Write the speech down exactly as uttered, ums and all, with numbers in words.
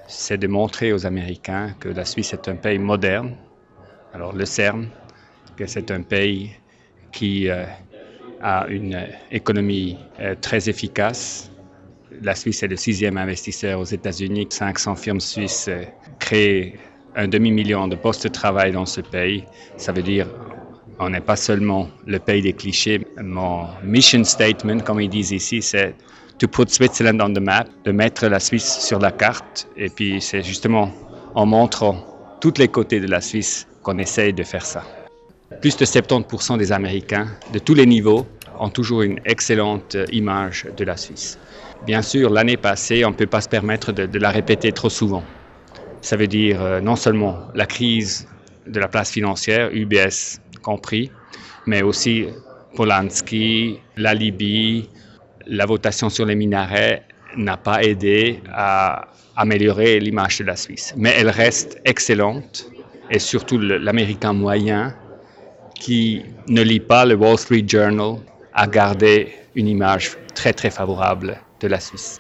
c'est de montrer aux Américains que la Suisse est un pays moderne. Alors le CERN, que c'est un pays qui euh, a une économie euh, très efficace. La Suisse est le sixième investisseur aux États-Unis. cinq cents firmes suisses euh, créent un demi-million de postes de travail dans ce pays. Ça veut dire on n'est pas seulement le pays des clichés. Mon mission statement, comme ils disent ici, c'est to put Switzerland on the map, de mettre la Suisse sur la carte. Et puis c'est justement en montrant tous les côtés de la Suisse qu'on essaye de faire ça. Plus de soixante-dix pour cent des Américains, de tous les niveaux, ont toujours une excellente image de la Suisse. Bien sûr, l'année passée, on ne peut pas se permettre de, de la répéter trop souvent. Ça veut dire euh, non seulement la crise de la place financière, U B S compris, mais aussi Polanski, la Libye, la votation sur les minarets n'a pas aidé à améliorer l'image de la Suisse. Mais elle reste excellente, et surtout l'Américain moyen qui ne lit pas le Wall Street Journal a gardé une image très très favorable de la Suisse.